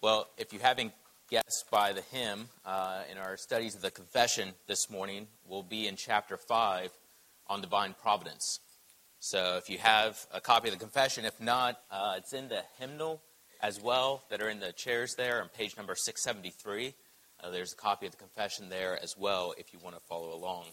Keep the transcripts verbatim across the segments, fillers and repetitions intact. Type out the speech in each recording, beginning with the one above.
Well, if you haven't guessed by the hymn, uh, in our studies of the confession this morning, we'll be in chapter five on divine providence. So if you have a copy of the confession, if not, uh, it's in the hymnal as well that are in the chairs there on page number six seventy-three. Uh, there's a copy of the confession there as well if you want to follow along.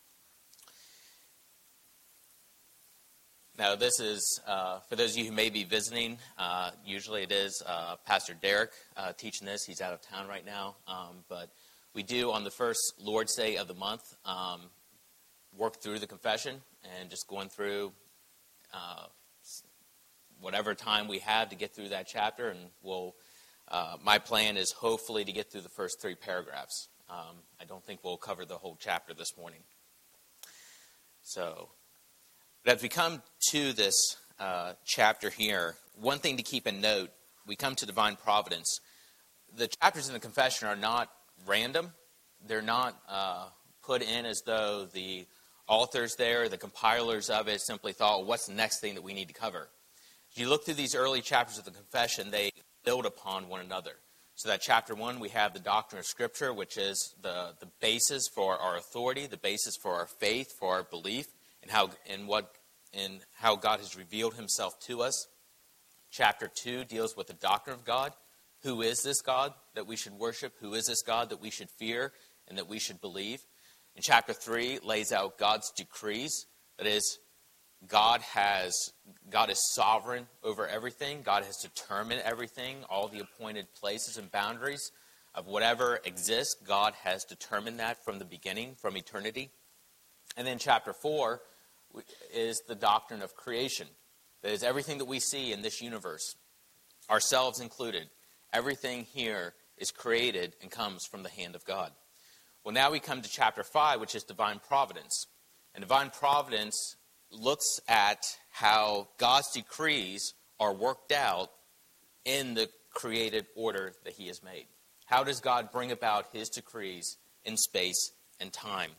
Now, this is, uh, for those of you who may be visiting, uh, usually it is uh, Pastor Derek uh, teaching this. He's out of town right now. Um, but we do, on the first Lord's Day of the month, um, work through the confession and just going through uh, whatever time we have to get through that chapter. And we'll, uh, my plan is hopefully to get through the first three paragraphs. Um, I don't think we'll cover the whole chapter this morning. So... But as we come to this uh, chapter here, one thing to keep in note, we come to divine providence. The chapters in the confession are not random. They're not uh, put in as though the authors there, the compilers of it, simply thought, well, what's the next thing that we need to cover? If you look through these early chapters of the confession, they build upon one another. So that chapter one, we have the doctrine of Scripture, which is the, the basis for our authority, the basis for our faith, for our belief, and how and what and how God has revealed himself to us. Chapter two deals with the doctrine of God. Who is this God that we should worship? Who is this God that we should fear and that we should believe? And chapter three lays out God's decrees. That is, God has God is sovereign over everything. God has determined everything, all the appointed places and boundaries of whatever exists. God has determined that from the beginning, from eternity. And then chapter four is the doctrine of creation. That is, everything that we see in this universe, ourselves included, everything here is created and comes from the hand of God. Well, now we come to chapter five, which is divine providence. And divine providence looks at how God's decrees are worked out in the created order that he has made. How does God bring about his decrees in space and time?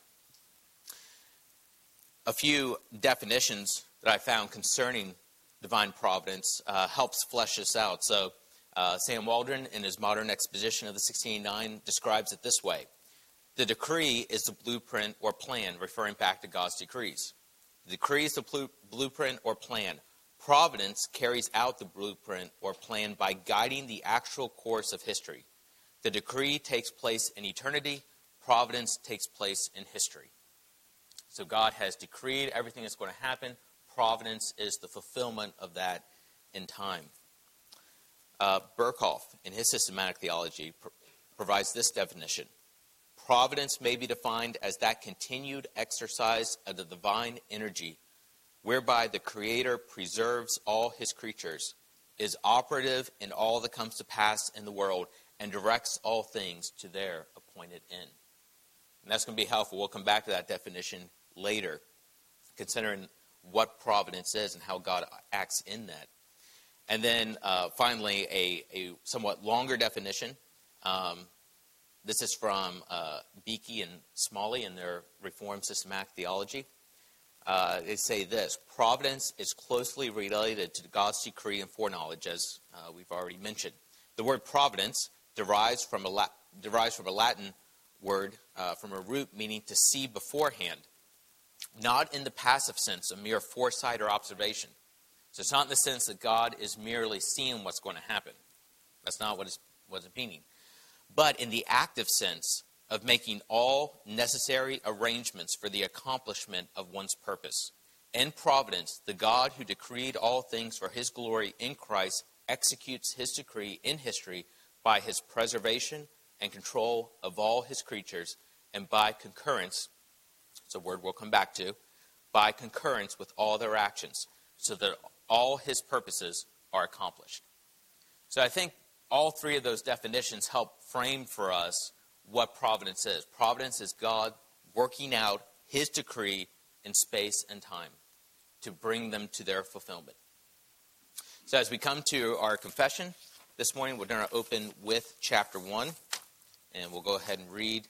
A few definitions that I found concerning divine providence uh, helps flesh this out. So uh, Sam Waldron, in his modern exposition of the sixteen eighty-nine, describes it this way. The decree is the blueprint or plan, referring back to God's decrees. The decree is the blu- blueprint or plan. Providence carries out the blueprint or plan by guiding the actual course of history. The decree takes place in eternity. Providence takes place in history. So God has decreed everything that's going to happen. Providence is the fulfillment of that in time. Uh, Berkhoff, in his systematic theology, pr- provides this definition. Providence may be defined as that continued exercise of the divine energy, whereby the Creator preserves all his creatures, is operative in all that comes to pass in the world, and directs all things to their appointed end. And that's going to be helpful. We'll come back to that definition later, considering what providence is and how God acts in that. And then uh, finally, a, a somewhat longer definition. Um, this is from uh, Beeke and Smalley in their Reformed Systematic Theology. Uh, they say this: providence is closely related to God's decree and foreknowledge, as uh, we've already mentioned. The word providence derives from a, La- derives from a Latin word, uh, from a root meaning to see beforehand. Not in the passive sense of mere foresight or observation. So it's not in the sense that God is merely seeing what's going to happen. That's not what it's, what it's meaning. But in the active sense of making all necessary arrangements for the accomplishment of one's purpose. In providence, the God who decreed all things for his glory in Christ executes his decree in history by his preservation and control of all his creatures, and by concurrence, it's a word we'll come back to, by concurrence with all their actions, so that all his purposes are accomplished. So I think all three of those definitions help frame for us what providence is. Providence is God working out his decree in space and time to bring them to their fulfillment. So as we come to our confession this morning, we're going to open with chapter one, and we'll go ahead and read.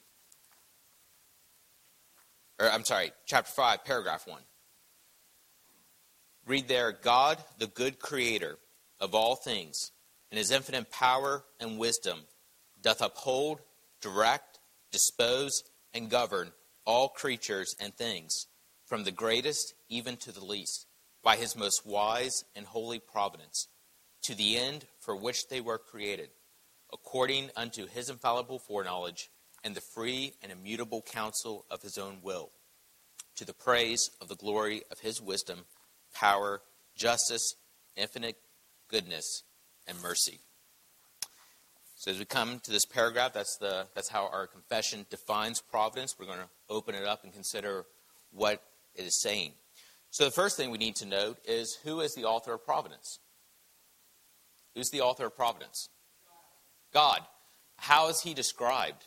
Or, I'm sorry, chapter five, paragraph one. Read there, God, the good creator of all things, in his infinite power and wisdom, doth uphold, direct, dispose, and govern all creatures and things, from the greatest even to the least, by his most wise and holy providence, to the end for which they were created, according unto his infallible foreknowledge, and the free and immutable counsel of his own will, to the praise of the glory of his wisdom, power, justice, infinite goodness, and mercy. So as we come to this paragraph, that's the that's how our confession defines providence. We're going to open it up and consider what it is saying. So the first thing we need to note is, who is the author of providence? Who's the author of providence? God. How is he described?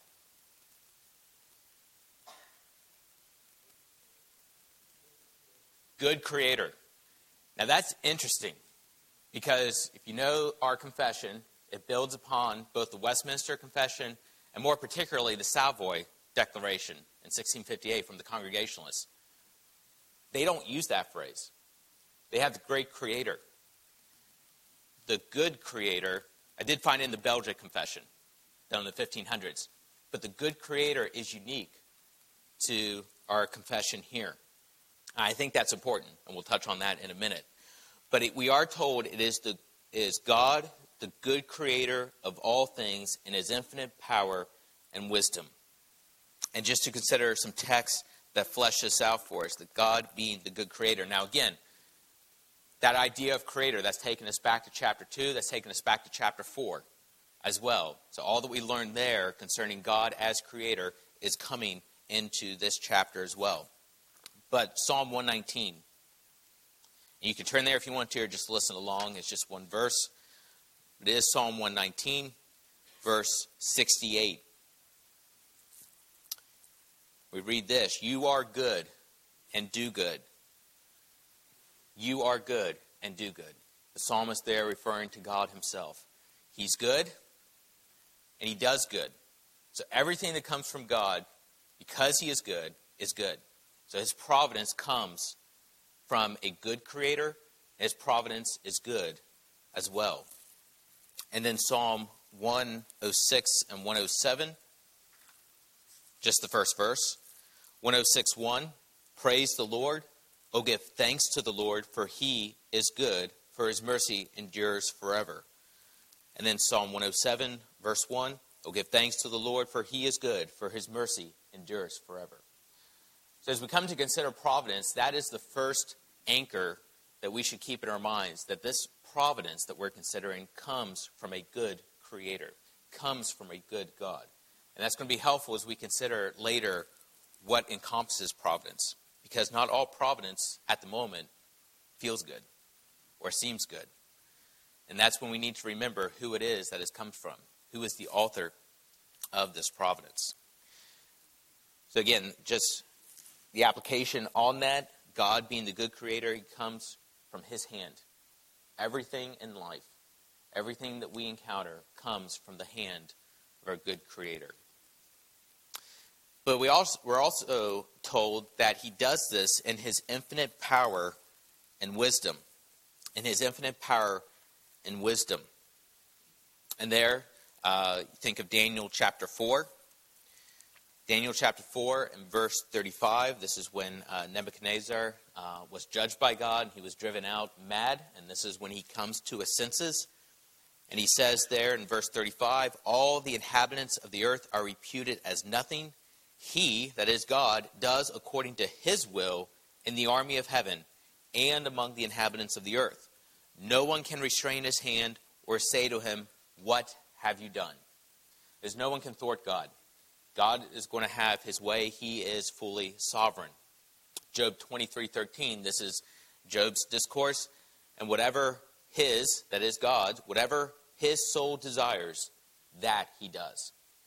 Good creator. Now that's interesting, because if you know our confession, it builds upon both the Westminster Confession and more particularly the Savoy Declaration in sixteen fifty-eight from the Congregationalists. They don't use that phrase. They have the great creator. The good creator, I did find it in the Belgic Confession, done in the fifteen hundreds. But the good creator is unique to our confession here. I think that's important, and we'll touch on that in a minute. But it, we are told it is the it is God, the good creator of all things, in his infinite power and wisdom. And just to consider some texts that flesh this out for us, that God being the good creator. Now again, that idea of creator, that's taken us back to chapter two, that's taken us back to chapter four as well. So all that we learned there concerning God as creator is coming into this chapter as well. But Psalm one nineteen, you can turn there if you want to, or just listen along. It's just one verse. It is Psalm one nineteen, verse sixty-eight. We read this: you are good and do good. You are good and do good. The psalmist there referring to God himself. He's good and he does good. So everything that comes from God, because he is good, is good. So his providence comes from a good creator. His providence is good as well. And then Psalm one oh six and one oh seven, just the first verse. one oh six one, praise the Lord. O give thanks to the Lord, for he is good, for his mercy endures forever. And then Psalm one oh seven, verse one, O give thanks to the Lord, for he is good, for his mercy endures forever. So as we come to consider providence, that is the first anchor that we should keep in our minds, that this providence that we're considering comes from a good creator, comes from a good God. And that's going to be helpful as we consider later what encompasses providence, because not all providence at the moment feels good or seems good. And that's when we need to remember who it is that has come from, who is the author of this providence. So again, just the application on that, God being the good creator, he comes from his hand. Everything in life, everything that we encounter comes from the hand of our good creator. But we also, we're also told that he does this in his infinite power and wisdom. In his infinite power and wisdom. And there, uh, think of Daniel chapter four. Daniel chapter four and verse thirty-five. This is when uh, Nebuchadnezzar uh, was judged by God. He was driven out mad. And this is when he comes to his senses. And he says there in verse thirty-five, all the inhabitants of the earth are reputed as nothing. He, that is God, does according to his will in the army of heaven and among the inhabitants of the earth. No one can restrain his hand or say to him, what have you done? There's no one can thwart God. God is going to have his way. He is fully sovereign. Job twenty-three thirteen, this is Job's discourse. And whatever his, that is God's, whatever his soul desires, that he does.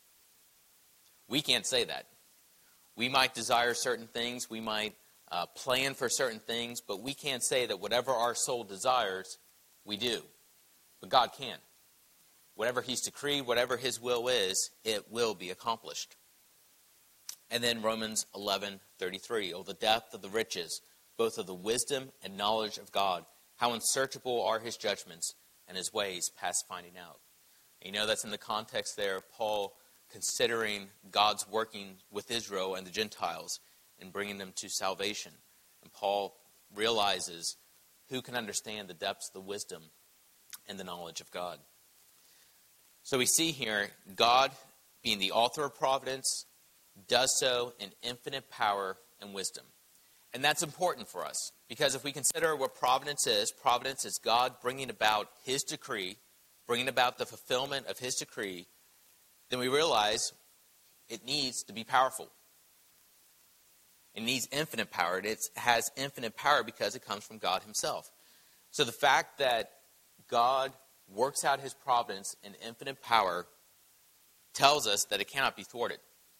We can't say that. We might desire certain things. We might uh, plan for certain things. But we can't say that whatever our soul desires, we do. But God can. Whatever he's decreed, whatever his will is, it will be accomplished. And then Romans eleven thirty-three. Oh, the depth of the riches, both of the wisdom and knowledge of God. How unsearchable are his judgments and his ways past finding out. And you know that's in the context there of Paul considering God's working with Israel and the Gentiles and bringing them to salvation. And Paul realizes who can understand the depths of the wisdom and the knowledge of God. So we see here, God, being the author of providence, does so in infinite power and wisdom. And that's important for us, because if we consider what providence is, providence is God bringing about his decree, bringing about the fulfillment of his decree, then we realize it needs to be powerful. It needs infinite power. It has infinite power because it comes from God himself. So the fact that God works out his providence in infinite power tells us that it cannot be thwarted.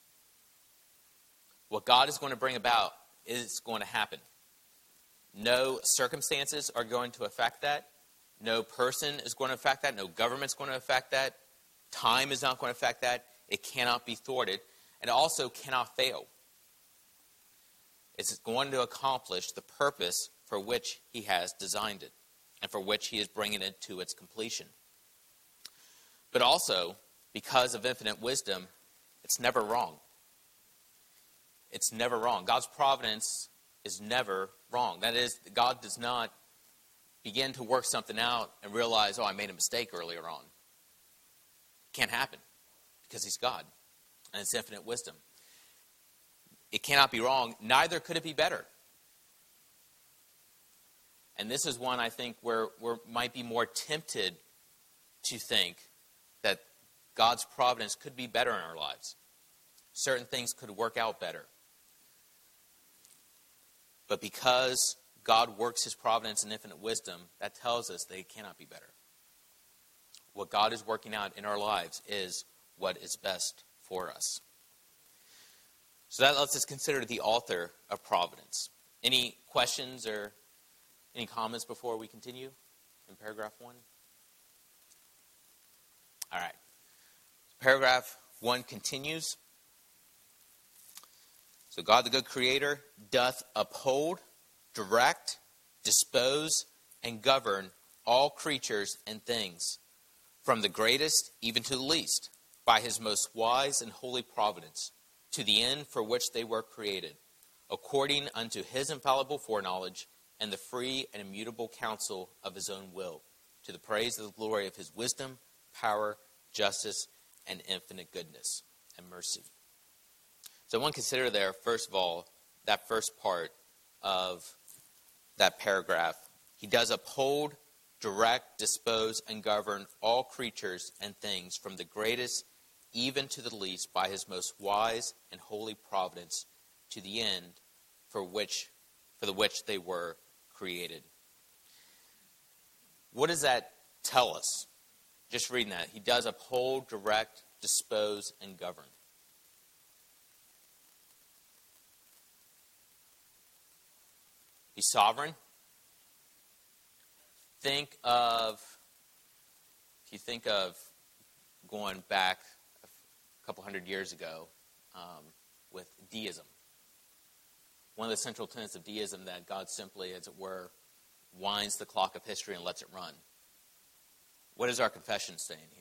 What God is going to bring about is going to happen. No circumstances are going to affect that. No person is going to affect that. No government is going to affect that. Time is not going to affect that. It cannot be thwarted. And it also cannot fail. It's going to accomplish the purpose for which he has designed it and for which he is bringing it to its completion. But also, because of infinite wisdom, it's never wrong. It's never wrong. God's providence is never wrong. That is, God does not begin to work something out and realize, oh, I made a mistake earlier on. It can't happen because he's God and it's infinite wisdom. It cannot be wrong. Neither could it be better. And this is one, I think, where we might be more tempted to think that God's providence could be better in our lives. Certain things could work out better. But because God works his providence in infinite wisdom, that tells us that it cannot be better. What God is working out in our lives is what is best for us. So that lets us consider the author of providence. Any questions or any comments before we continue in paragraph one? All right. Paragraph one continues. So God, the good creator, doth uphold, direct, dispose, and govern all creatures and things, from the greatest even to the least, by his most wise and holy providence, to the end for which they were created, according unto his infallible foreknowledge and the free and immutable counsel of his own will, to the praise of the glory of his wisdom, power, justice, and infinite goodness and mercy. So I want to consider there, first of all, that first part of that paragraph. He does uphold, direct, dispose, and govern all creatures and things, from the greatest even to the least, by his most wise and holy providence, to the end for which for the which they were created. What does that tell us? Just reading that. He does uphold, direct, dispose, and govern. He's sovereign. Think of, if you think of going back a couple hundred years ago um, with deism. One of the central tenets of deism that God simply, as it were, winds the clock of history and lets it run. What is our confession saying here?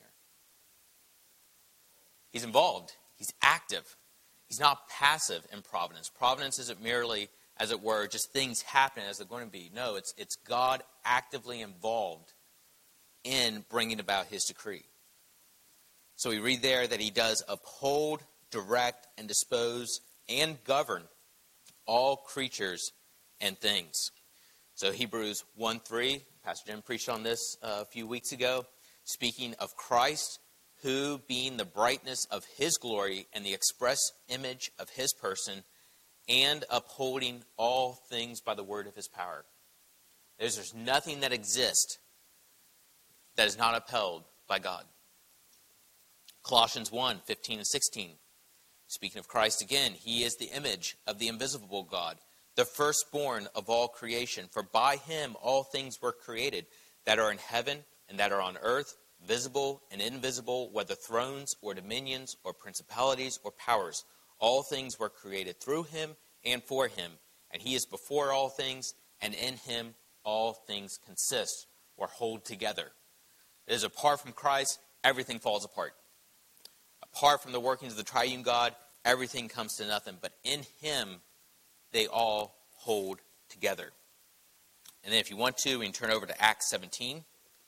He's involved. He's active. He's not passive in providence. Providence isn't merely, as it were, just things happen as they're going to be. No, it's it's God actively involved in bringing about his decree. So we read there that he does uphold, direct, and dispose, and govern all creatures and things. So Hebrews one three, Pastor Jim preached on this uh, a few weeks ago, speaking of Christ, who, being the brightness of his glory and the express image of his person, and upholding all things by the word of his power. There's, there's nothing that exists that is not upheld by God. Colossians one fifteen and sixteen. Speaking of Christ again, he is the image of the invisible God, the firstborn of all creation. For by him all things were created, that are in heaven and that are on earth, visible and invisible, whether thrones or dominions or principalities or powers. All things were created through him and for him. And he is before all things, and in him all things consist or hold together. It is apart from Christ, everything falls apart. Apart from the workings of the triune God, everything comes to nothing. But in him, they all hold together. And then if you want to, we can turn over to Acts seventeen.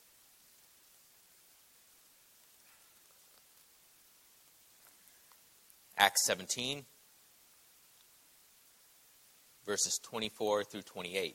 Acts seventeen, verses twenty-four through twenty-eight.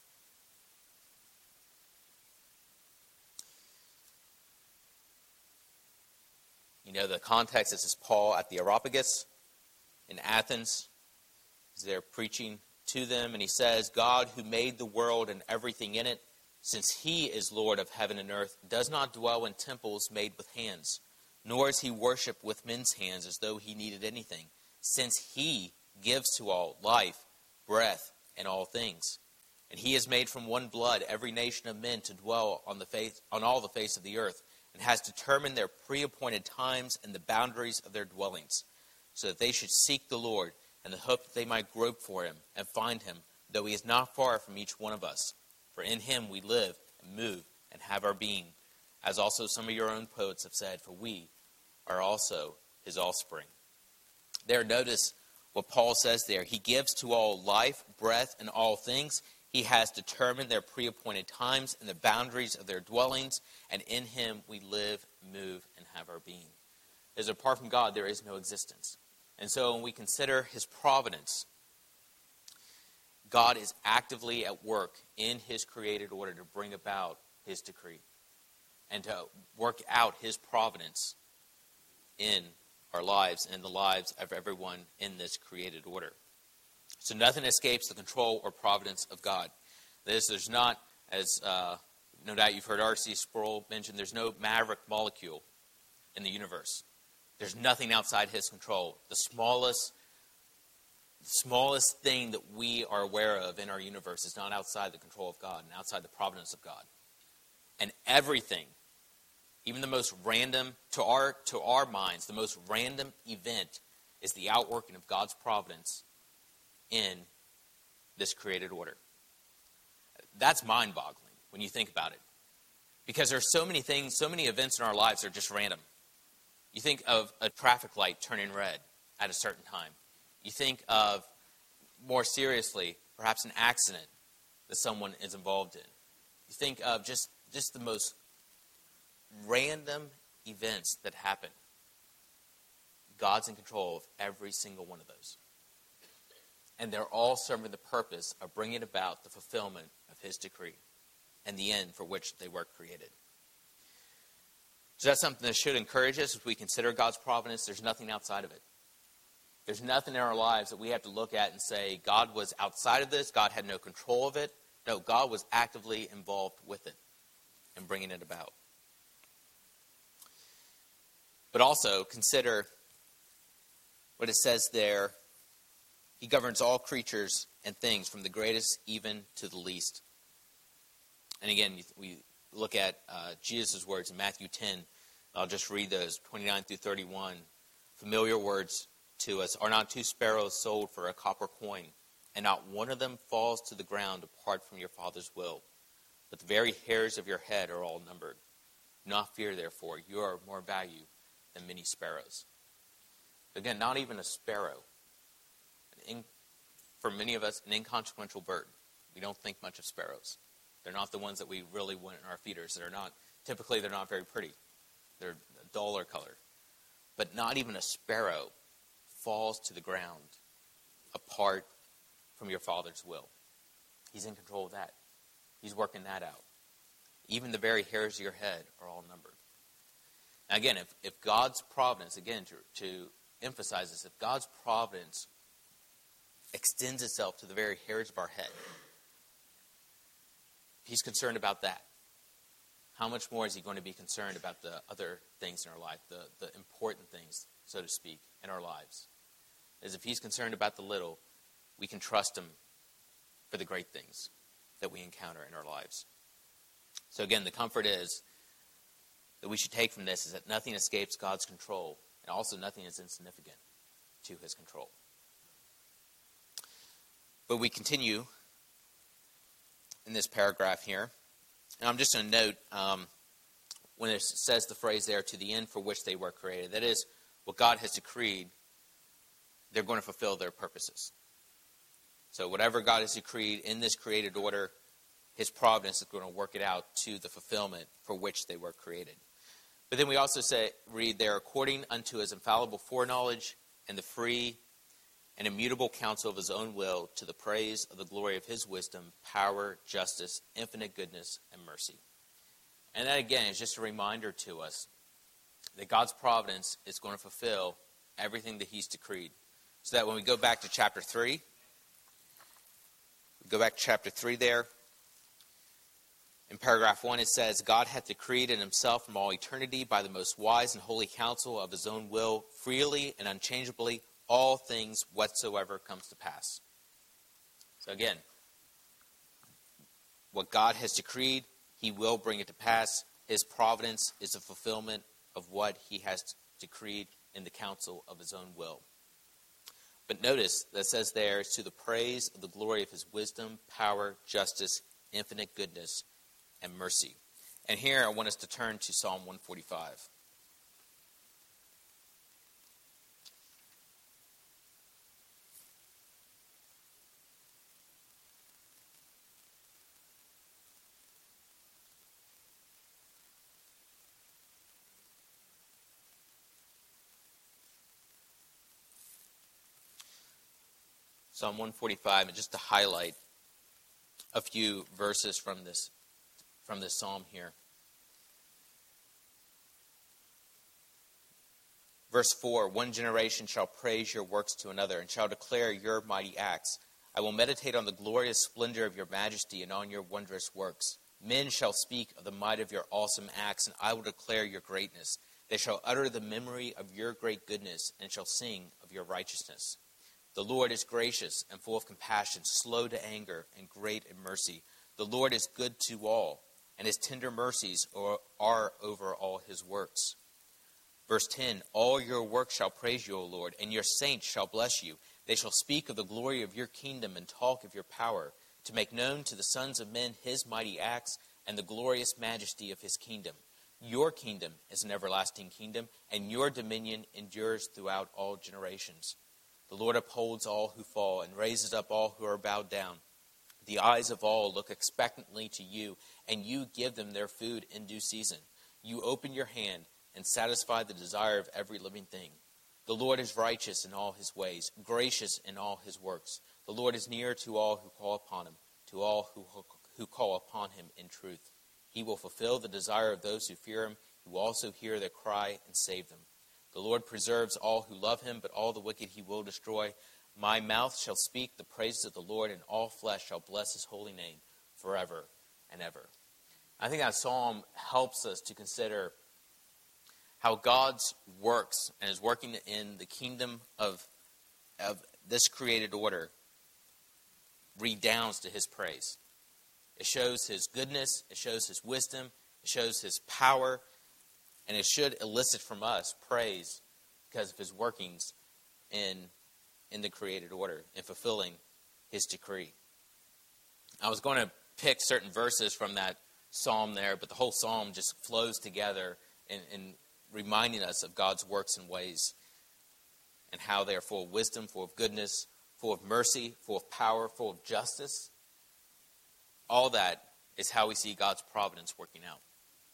You know the context. This is Paul at the Areopagus in Athens. He's there preaching to them, and he says, God, who made the world and everything in it, since he is Lord of heaven and earth, does not dwell in temples made with hands, nor is he worshipped with men's hands as though he needed anything, since he gives to all life, breath, and all things. And he has made from one blood every nation of men to dwell on the face, on all the face of the earth, and has determined their pre-appointed times and the boundaries of their dwellings, so that they should seek the Lord, and the hope that they might grope for him and find him, though he is not far from each one of us. For in him we live and move and have our being, as also some of your own poets have said, for we are also his offspring. There, notice what Paul says there. He gives to all life, breath, and all things. He has determined their pre-appointed times and the boundaries of their dwellings, and in him we live, move, and have our being. As apart from God, there is no existence. And so when we consider his providence, God is actively at work in his created order to bring about his decree and to work out his providence in our lives and in the lives of everyone in this created order. So nothing escapes the control or providence of God. This, there's not, as uh, no doubt you've heard R C Sproul mention, there's no maverick molecule in the universe. There's nothing outside his control. The smallest, the smallest thing that we are aware of in our universe is not outside the control of God and outside the providence of God. And everything, even the most random, to our, to our minds, the most random event is the outworking of God's providence in this created order. That's mind-boggling when you think about it. Because there's so many things, so many events in our lives that are just random. You think of a traffic light turning red at a certain time. You think of, more seriously, perhaps an accident that someone is involved in. You think of just, just the most random events that happen. God's in control of every single one of those. And they're all serving the purpose of bringing about the fulfillment of his decree and the end for which they were created. So that's something that should encourage us as we consider God's providence. There's nothing outside of it. There's nothing in our lives that we have to look at and say, God was outside of this, God had no control of it. No, God was actively involved with it and bringing it about. But also consider what it says there. He governs all creatures and things, from the greatest even to the least. And again, we look at uh, Jesus' words in Matthew ten. I'll just read those, twenty-nine through thirty-one. Familiar words to us. Are not two sparrows sold for a copper coin, and not one of them falls to the ground apart from your Father's will? But the very hairs of your head are all numbered. Do not fear, therefore. You are of more value than many sparrows. Again, not even a sparrow. In, for many of us, an inconsequential bird. We don't think much of sparrows. They're not the ones that we really want in our feeders. They're not, typically they're not very pretty. They're a duller color. But not even a sparrow falls to the ground apart from your Father's will. He's in control of that. He's working that out. Even the very hairs of your head are all numbered. Now again, if, if God's providence, again, to, to emphasize this, if God's providence extends itself to the very hairs of our head, he's concerned about that, how much more is he going to be concerned about the other things in our life, the, the important things, so to speak, in our lives? As if he's concerned about the little, we can trust him for the great things that we encounter in our lives. So again, the comfort is that we should take from this is that nothing escapes God's control, and also nothing is insignificant to his control. But we continue in this paragraph here. And I'm just going to note um, when it says the phrase there, to the end for which they were created. That is, what God has decreed, they're going to fulfill their purposes. So whatever God has decreed in this created order, his providence is going to work it out to the fulfillment for which they were created. But then we also say, read there, according unto his infallible foreknowledge and the free and immutable counsel of his own will, to the praise of the glory of his wisdom, power, justice, infinite goodness, and mercy. And that, again, is just a reminder to us that God's providence is going to fulfill everything that he's decreed. So that when we go back to chapter three, we go back to chapter three there, in paragraph one it says, God hath decreed in himself from all eternity by the most wise and holy counsel of his own will, freely and unchangeably, all things whatsoever comes to pass. So again, what God has decreed, he will bring it to pass. His providence is a fulfillment of what he has decreed in the counsel of his own will. But notice that says there, it's to the praise of the glory of his wisdom, power, justice, infinite goodness, and mercy. And here I want us to turn to Psalm one forty-five. Psalm one forty-five, and just to highlight a few verses from this from this psalm here. Verse four, one generation shall praise your works to another, and shall declare your mighty acts. I will meditate on the glorious splendor of your majesty and on your wondrous works. Men shall speak of the might of your awesome acts, and I will declare your greatness. They shall utter the memory of your great goodness, and shall sing of your righteousness. The Lord is gracious and full of compassion, slow to anger, and great in mercy. The Lord is good to all, and his tender mercies are, are over all his works. Verse ten, all your works shall praise you, O Lord, and your saints shall bless you. They shall speak of the glory of your kingdom and talk of your power, to make known to the sons of men his mighty acts and the glorious majesty of his kingdom. Your kingdom is an everlasting kingdom, and your dominion endures throughout all generations. The Lord upholds all who fall and raises up all who are bowed down. The eyes of all look expectantly to you, and you give them their food in due season. You open your hand and satisfy the desire of every living thing. The Lord is righteous in all his ways, gracious in all his works. The Lord is near to all who call upon him, to all who, who call upon him in truth. He will fulfill the desire of those who fear him. He will also hear their cry and save them. The Lord preserves all who love him, but all the wicked he will destroy. My mouth shall speak the praises of the Lord, and all flesh shall bless his holy name forever and ever. I think that psalm helps us to consider how God's works and is working in the kingdom of, of this created order redounds to his praise. It shows his goodness, it shows his wisdom, it shows his power, and it should elicit from us praise because of his workings in, in the created order, in fulfilling his decree. I was going to pick certain verses from that psalm there, but the whole psalm just flows together in, in reminding us of God's works and ways and how they are full of wisdom, full of goodness, full of mercy, full of power, full of justice. All that is how we see God's providence working out.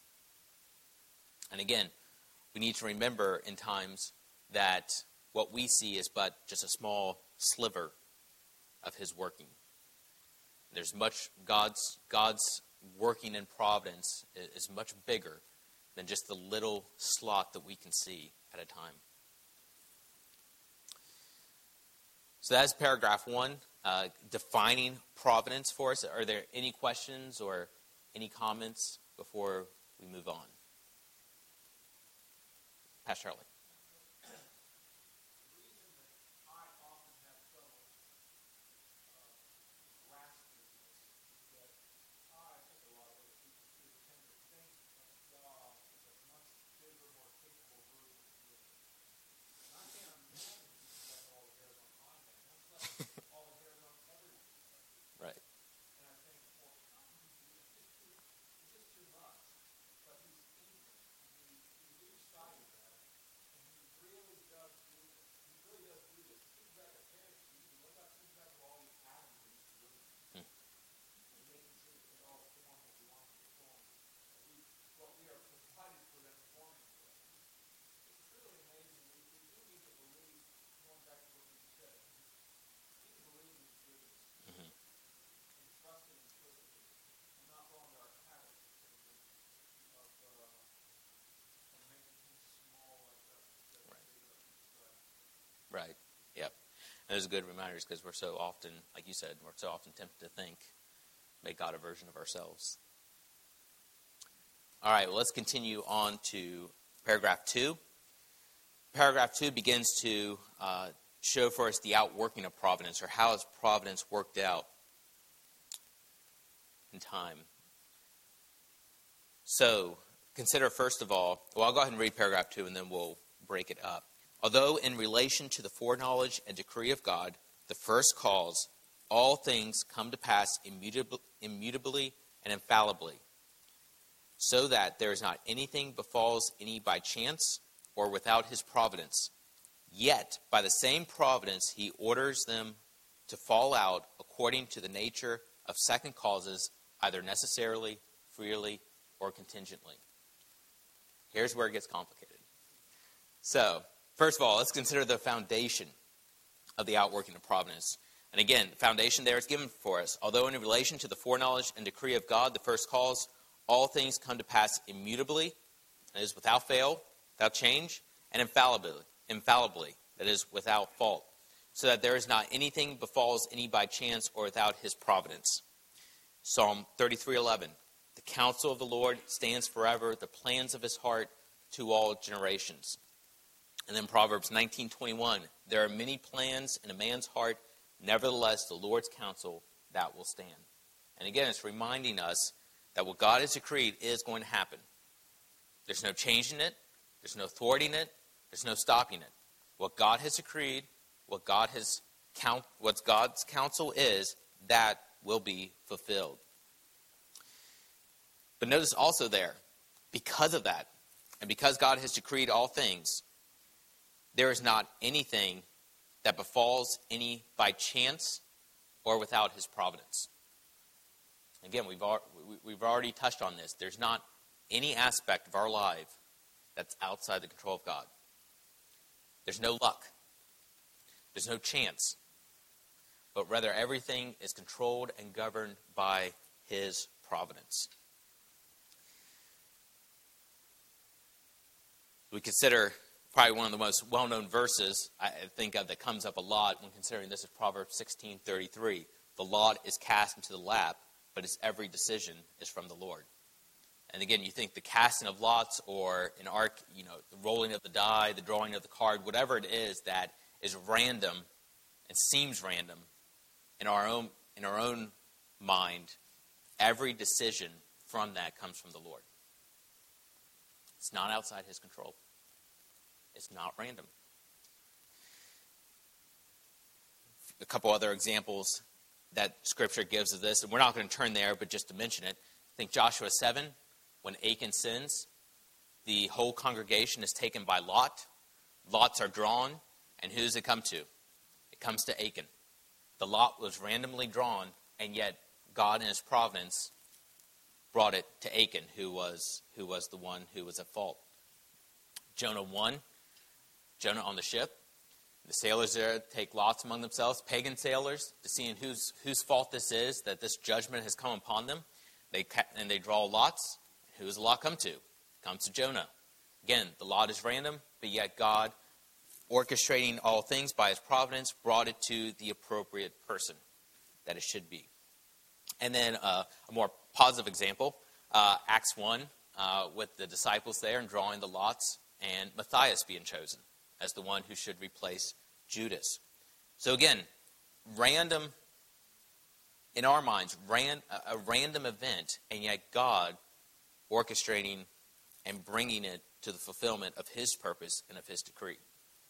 And again, we need to remember in times that what we see is but just a small sliver of his working. There's much, God's, God's working in providence is much bigger than just the little slot that we can see at a time. So that's paragraph one, uh, defining providence for us. Are there any questions or any comments before we move on? Pastor Charlie. And those are good reminders because we're so often, like you said, we're so often tempted to think, make God a version of ourselves. All right, well, let's continue on to paragraph two. Paragraph two begins to uh, show for us the outworking of providence, or how has providence worked out in time. So, consider first of all, well, I'll go ahead and read paragraph two and then we'll break it up. Although in relation to the foreknowledge and decree of God, the first cause, all things come to pass immutably, immutably and infallibly, so that there is not anything befalls any by chance or without his providence. Yet, by the same providence, he orders them to fall out according to the nature of second causes, either necessarily, freely, or contingently. Here's where it gets complicated. So, first of all, let's consider the foundation of the outworking of providence. And again, the foundation there is given for us. Although in relation to the foreknowledge and decree of God, the first cause, all things come to pass immutably, that is, without fail, without change, and infallibly, infallibly, that is, without fault, so that there is not anything befalls any by chance or without his providence. Psalm thirty-three eleven, the counsel of the Lord stands forever, the plans of his heart to all generations. And then Proverbs nineteen twenty-one, there are many plans in a man's heart, nevertheless the Lord's counsel, that will stand. And again, it's reminding us that what God has decreed is going to happen. There's no changing it. There's no thwarting it. There's no stopping it. What God has decreed, what God has count, what God's counsel is, that will be fulfilled. But notice also there, because of that, and because God has decreed all things, there is not anything that befalls any by chance or without his providence. Again, we've we've already touched on this. There's not any aspect of our life that's outside the control of God. There's no luck. There's no chance. But rather, everything is controlled and governed by his providence. We consider probably one of the most well-known verses I think of that comes up a lot when considering this is Proverbs sixteen thirty-three. The lot is cast into the lap, but its every decision is from the Lord. And again, you think the casting of lots or an arc, you know, the rolling of the die, the drawing of the card, whatever it is that is random and seems random in our own in our own mind, every decision from that comes from the Lord. It's not outside his control. It's not random. A couple other examples that Scripture gives of this, and we're not going to turn there, but just to mention it. I think Joshua seven, when Achan sins, the whole congregation is taken by lot. Lots are drawn, and who does it come to? It comes to Achan. The lot was randomly drawn, and yet God in his providence brought it to Achan, who was who was the one who was at fault. Jonah one, Jonah on the ship. The sailors there take lots among themselves, pagan sailors, to see whose whose fault this is, that this judgment has come upon them. They and they draw lots. Who does the lot come to? It comes to Jonah. Again, the lot is random, but yet God, orchestrating all things by his providence, brought it to the appropriate person that it should be. And then uh, a more positive example, uh, Acts one, uh, with the disciples there and drawing the lots, and Matthias being chosen as the one who should replace Judas. So again, random, in our minds, ran, a random event, and yet God orchestrating and bringing it to the fulfillment of his purpose and of his decree.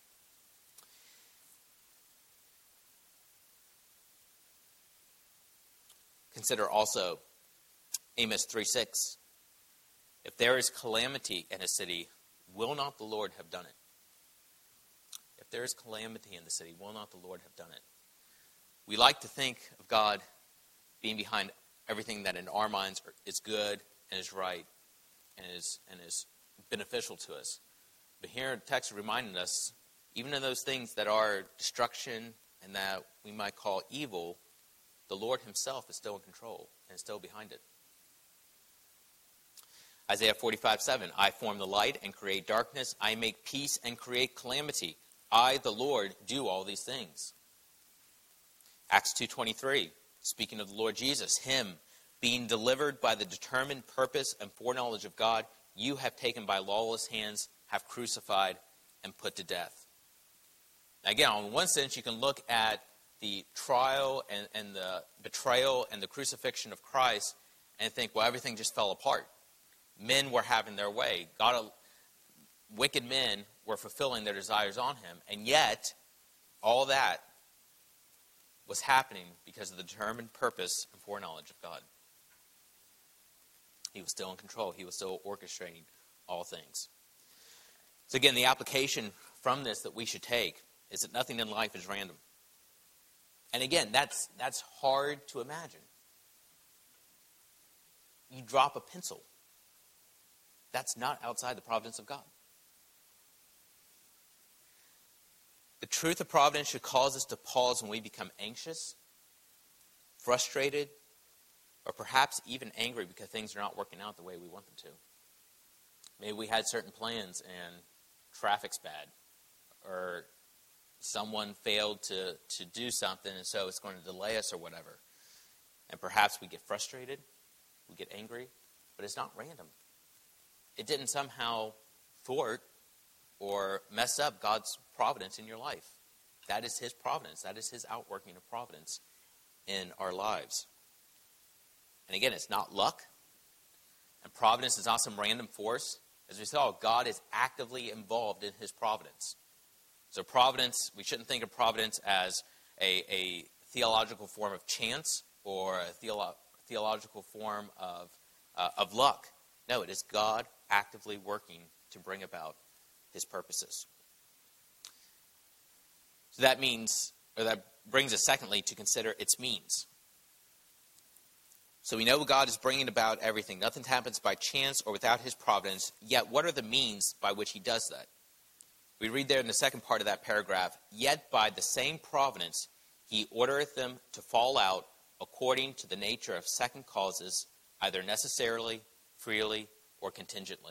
Consider also Amos three six. If there is calamity in a city, will not the Lord have done it? If there is calamity in the city, will not the Lord have done it? We like to think of God being behind everything that in our minds is good and is right and is and is beneficial to us. But here the text is reminding us, even in those things that are destruction and that we might call evil, the Lord himself is still in control and is still behind it. Isaiah forty-five seven, I form the light and create darkness. I make peace and create calamity. I, the Lord, do all these things. Acts two twenty-three, speaking of the Lord Jesus, him being delivered by the determined purpose and foreknowledge of God, you have taken by lawless hands, have crucified and put to death. Again, in one sense, you can look at the trial and, and the betrayal and the crucifixion of Christ and think, well, everything just fell apart. Men were having their way. God, wicked men were fulfilling their desires on him. And yet, all that was happening because of the determined purpose and foreknowledge of God. He was still in control. He was still orchestrating all things. So again, the application from this that we should take is that nothing in life is random. And again, that's that's hard to imagine. You drop a pencil. That's not outside the providence of God. The truth of providence should cause us to pause when we become anxious, frustrated, or perhaps even angry because things are not working out the way we want them to. Maybe we had certain plans and traffic's bad, or someone failed to, to do something and so it's going to delay us or whatever. And perhaps we get frustrated, we get angry, but it's not random. It didn't somehow thwart or mess up God's providence in your life. That is his providence. That is his outworking of providence in our lives. And again, it's not luck. And providence is not some random force. As we saw, God is actively involved in his providence. So providence, we shouldn't think of providence as a, a theological form of chance or a theolo- theological form of, uh, of luck. No, it is God actively working to bring about his purposes. So that means, or that brings us secondly to consider its means. So we know God is bringing about everything. Nothing happens by chance or without his providence. Yet what are the means by which he does that? We read there in the second part of that paragraph, yet by the same providence he ordereth them to fall out according to the nature of second causes, either necessarily, freely, or contingently.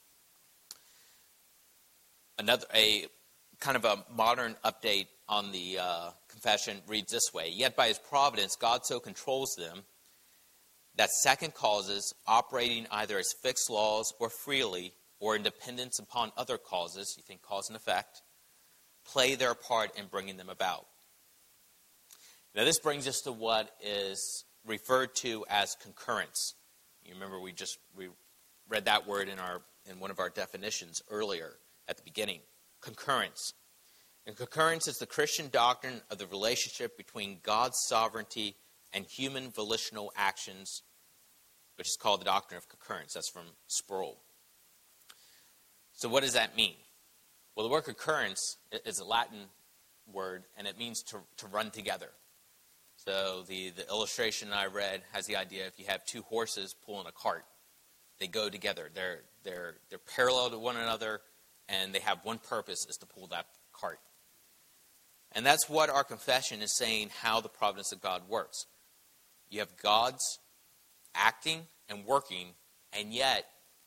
Another, a kind of a modern update on the uh, confession reads this way, yet by his providence God so controls them that second causes, operating either as fixed laws or freely, or in dependence upon other causes, you think cause and effect, play their part in bringing them about. Now this brings us to what is referred to as concurrence. You remember we just we read that word in our in one of our definitions earlier at the beginning. Concurrence. And concurrence is the Christian doctrine of the relationship between God's sovereignty and human volitional actions, which is called the doctrine of concurrence. That's from Sproul. So what does that mean? Well, the word concurrence is a Latin word, and it means to, to run together. So the, the illustration I read has the idea if you have two horses pulling a cart, they go together. They're, they're, they're parallel to one another, and they have one purpose, is to pull that cart. And that's what our confession is saying, how the providence of God works. You have God's acting and working, and yet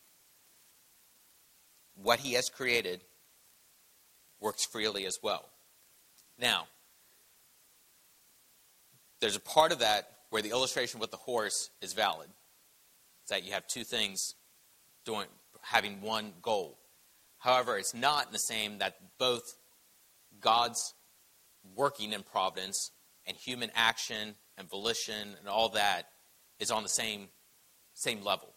what he has created works freely as well. Now, there's a part of that where the illustration with the horse is valid. It's that you have two things doing, having one goal. However, it's not the same that both God's working in providence and human action and volition and all that is on the same, same level.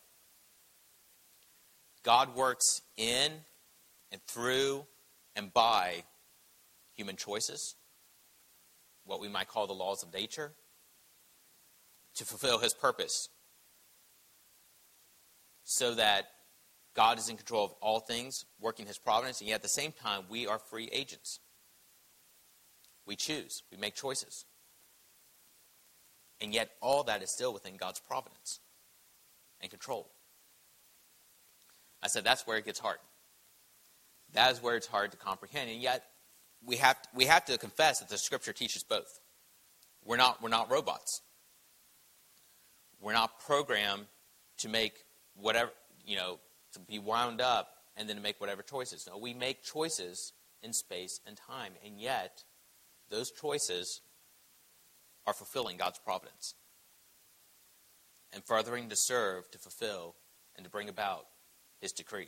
God works in and through and by human choices, what we might call the laws of nature, to fulfill his purpose, so that God is in control of all things, working his providence, and yet at the same time, we are free agents. We choose. We make choices. And yet all that is still within God's providence and control. I said that's where it gets hard. That is where it's hard to comprehend. And yet we have we have to confess that the Scripture teaches both. We're not we're not robots. We're not programmed to make whatever, you know, to be wound up and then to make whatever choices. No, we make choices in space and time, and yet those choices are fulfilling God's providence and furthering to serve, to fulfill, and to bring about his decree.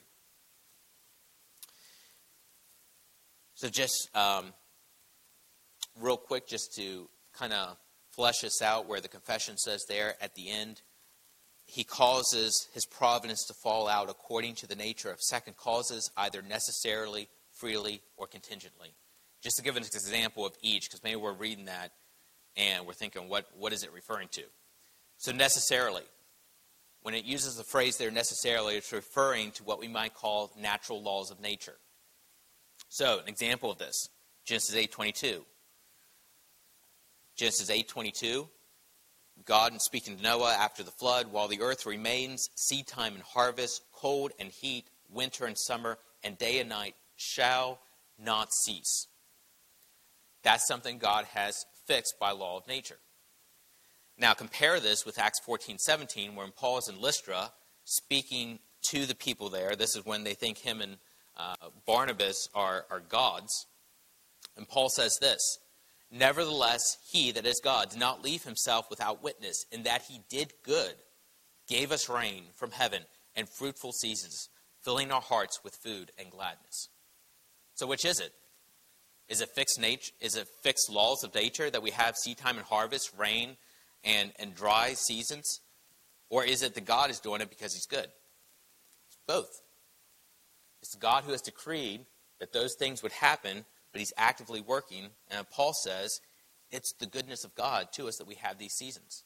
So just um, real quick, just to kind of flesh this out, where the confession says there at the end, he causes his providence to fall out according to the nature of second causes, either necessarily, freely, or contingently. Just to give an example of each, because maybe we're reading that and we're thinking, what, what is it referring to? So necessarily, when it uses the phrase there necessarily, it's referring to what we might call natural laws of nature. So an example of this, Genesis eight twenty-two. Genesis eight twenty-two, God speaking to Noah after the flood, while the earth remains, seed time and harvest, cold and heat, winter and summer, and day and night shall not cease. That's something God has fixed by law of nature. Now compare this with Acts fourteen seventeen, where Paul is in Lystra speaking to the people there. This is when they think him and uh, Barnabas are, are gods. And Paul says this, nevertheless, he, that is God, did not leave himself without witness, in that he did good, gave us rain from heaven and fruitful seasons, filling our hearts with food and gladness. So which is it? Is it fixed nature? Is it fixed laws of nature that we have seed time and harvest, rain, and, and dry seasons? Or is it that God is doing it because he's good? It's both. It's God who has decreed that those things would happen, but he's actively working. And Paul says it's the goodness of God to us that we have these seasons.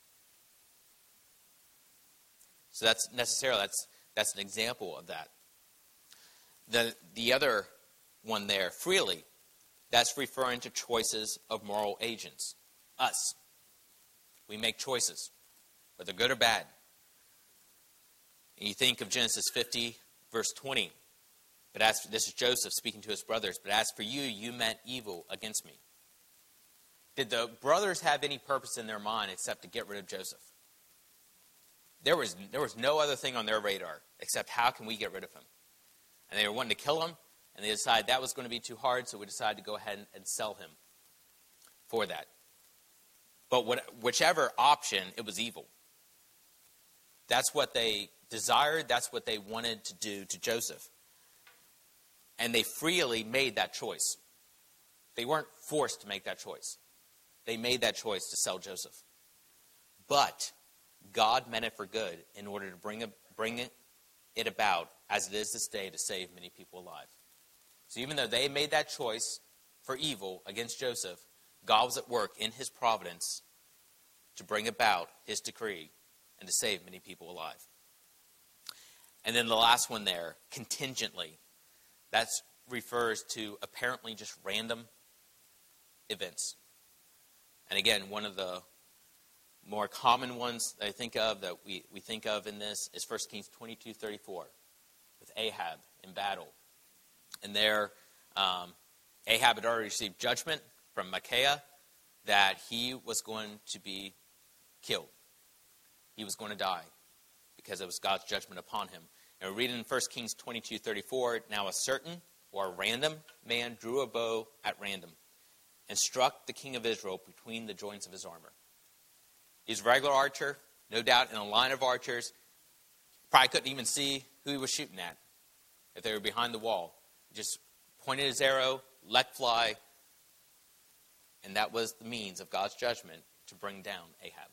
So that's necessarily, that's, that's an example of that. The, the other one there, freely, that's referring to choices of moral agents. Us. We make choices, whether good or bad. And you think of Genesis fifty, verse twenty. But as for, this is Joseph speaking to his brothers, but as for you, you meant evil against me. Did the brothers have any purpose in their mind except to get rid of Joseph? There was, there was no other thing on their radar except how can we get rid of him? And they were wanting to kill him, and they decided that was going to be too hard, so we decided to go ahead and, and sell him for that. But what, whichever option, it was evil. That's what they desired. That's what they wanted to do to Joseph. And they freely made that choice. They weren't forced to make that choice. They made that choice to sell Joseph. But God meant it for good in order to bring, a, bring it, it about as it is this day to save many people alive. So even though they made that choice for evil against Joseph, God was at work in his providence to bring about his decree and to save many people alive. And then the last one there, contingently. That refers to apparently just random events. And again, one of the more common ones that I think of, that we, we think of in this, is First Kings twenty-two thirty-four with Ahab in battle. And there, um, Ahab had already received judgment from Micaiah that he was going to be killed. He was going to die because it was God's judgment upon him. And we read in First Kings twenty-two thirty-four, now a certain or a random man drew a bow at random and struck the king of Israel between the joints of his armor. He's a regular archer, no doubt in a line of archers. Probably couldn't even see who he was shooting at if they were behind the wall. He just pointed his arrow, let fly, and that was the means of God's judgment to bring down Ahab.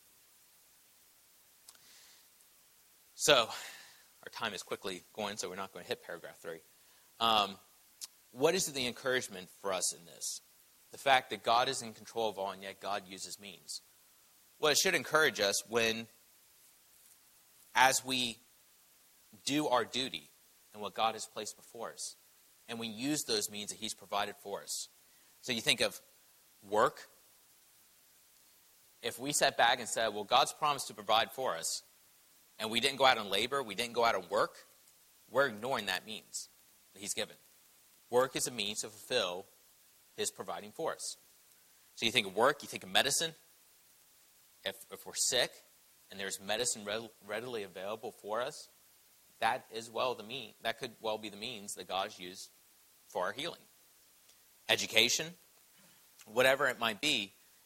So, our time is quickly going, so we're not going to hit paragraph three. Um, what is the encouragement for us in this? The fact that God is in control of all, and yet God uses means. Well, it should encourage us when, as we do our duty and what God has placed before us, and we use those means that he's provided for us. So you think of work. If we sat back and said, well, God's promised to provide for us, and we didn't go out and labor, we didn't go out and work, we're ignoring that means that he's given. Work is a means to fulfill his providing for us. So you think of work, you think of medicine. If, if we're sick and there's medicine readily available for us, that is well the mean. That could well be the means that God has used for our healing. Education, whatever it might be,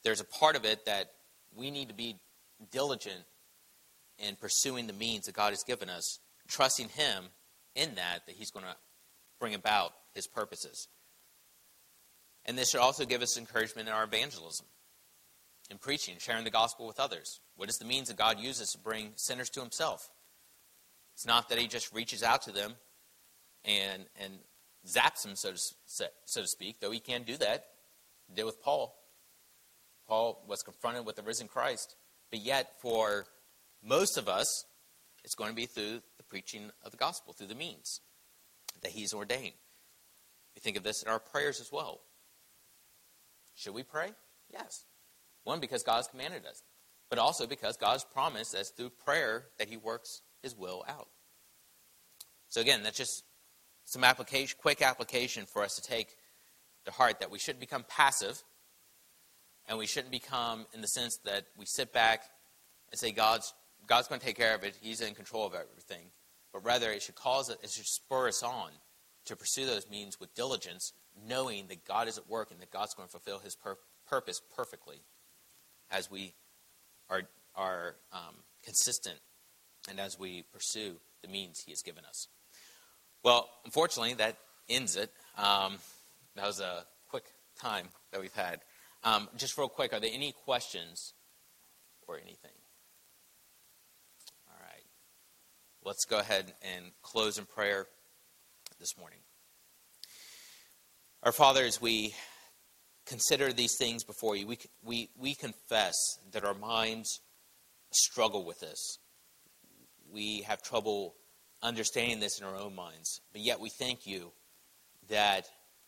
there's a part of it that we need to be diligent in pursuing the means that God has given us, trusting him in that, that he's going to bring about his purposes. And this should also give us encouragement in our evangelism, in preaching, sharing the gospel with others. What is the means that God uses to bring sinners to himself? It's not that he just reaches out to them and and zaps them, so to, so to speak, though he can do that. He did with Paul. Paul was confronted with the risen Christ. But yet, for most of us, it's going to be through the preaching of the gospel, through the means that he's ordained. We think of this in our prayers as well. Should we pray? Yes. One, because God has commanded us, but also because God has promised us through prayer that he works his will out. So again, that's just some application, quick application for us to take to heart, that we shouldn't become passive, and we shouldn't become in the sense that we sit back and say God's God's going to take care of it. He's in control of everything. But rather, it should cause it, it should spur us on to pursue those means with diligence, knowing that God is at work and that God's going to fulfill his pur- purpose perfectly as we are are um, consistent and as we pursue the means he has given us. Well, unfortunately, that ends it. Um, that was a quick time that we've had. Um, just real quick, are there any questions or anything? All right. Let's go ahead and close in prayer this morning. Our Father, as we consider these things before you, we, we, we confess that our minds struggle with this. We have trouble understanding this in our own minds, but yet we thank you that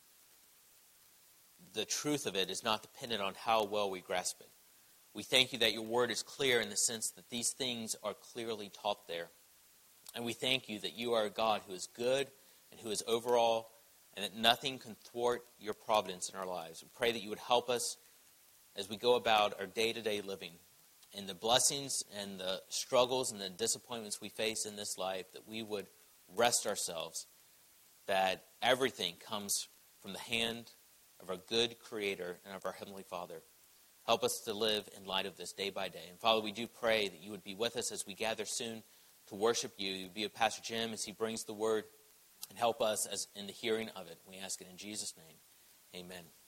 the truth of it is not dependent on how well we grasp it. We thank you that your word is clear in the sense that these things are clearly taught there. And we thank you that you are a God who is good and who is over all, and that nothing can thwart your providence in our lives. We pray that you would help us as we go about our day-to-day living, and the blessings and the struggles and the disappointments we face in this life, that we would rest ourselves, that everything comes from the hand of our good Creator and of our Heavenly Father. Help us to live in light of this day by day. And Father, we do pray that you would be with us as we gather soon to worship you. You would be with Pastor Jim as he brings the word, and help us as in the hearing of it. We ask it in Jesus' name. Amen.